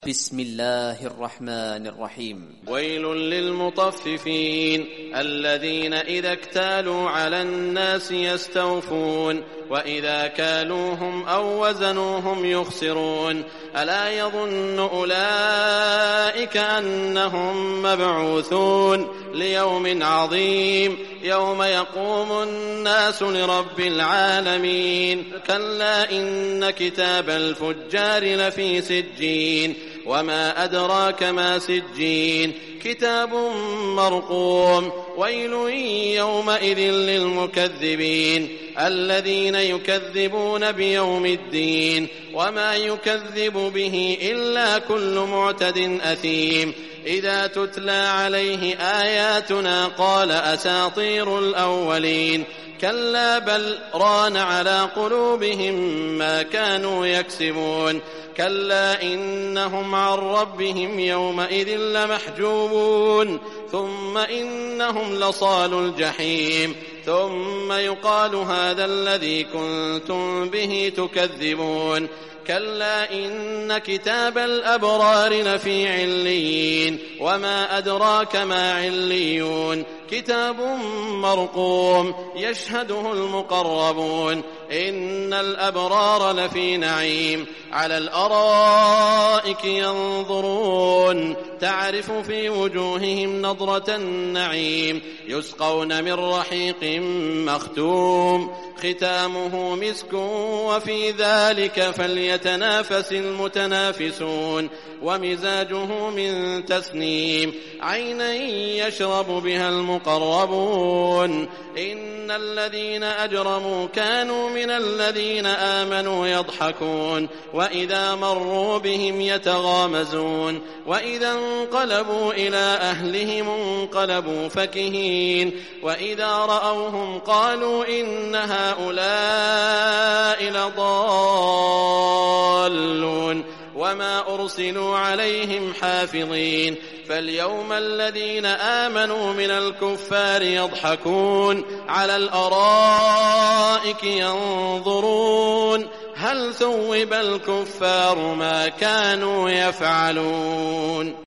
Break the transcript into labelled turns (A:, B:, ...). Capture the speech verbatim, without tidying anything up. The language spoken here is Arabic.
A: بسم الله الرحمن الرحيم.
B: ويل للمطففين الذين إذا اكتالوا على الناس يستوفون وإذا كالوهم أو وزنوهم يخسرون ألا يظن أولئك أنهم مبعوثون ليوم عظيم يوم يقوم الناس لرب العالمين كلا إن كتاب الفجار لفي سجين وما أدراك ما سجين كتاب مرقوم ويل يومئذ للمكذبين الذين يكذبون بيوم الدين وما يكذب به إلا كل معتد أثيم إذا تتلى عليه آياتنا قال أساطير الأولين كلا بل ران على قلوبهم ما كانوا يكسبون كلا إنهم عن ربهم يومئذ لمحجوبون ثم إنهم لصالوا الجحيم ثم يقال هذا الذي كنتم به تكذبون كلا إن كتاب الأبرار لفي عليين وما أدراك ما عليون كتاب مرقوم يشهده المقربون إن الأبرار لفي نعيم على الأرائك ينظرون تعرف في وجوههم نضرة النعيم يسقون من رحيق مختوم ختامه مسك وفي ذلك فليتنافس المتنافسون ومزاجه من تسنيم عينا يشرب بها المقربون إن الذين أجرموا كانوا من الذين آمنوا يضحكون وإذا مروا بهم يتغامزون وإذا انقلبوا إلى أهلهم انقلبوا فكهين وإذا رأوهم قالوا إن هؤلاء لضالون وما أرسلوا عليهم حافظين فاليوم الذين آمنوا من الكفار يضحكون على الأرائك ينظرون هل ثوب الكفار ما كانوا يفعلون.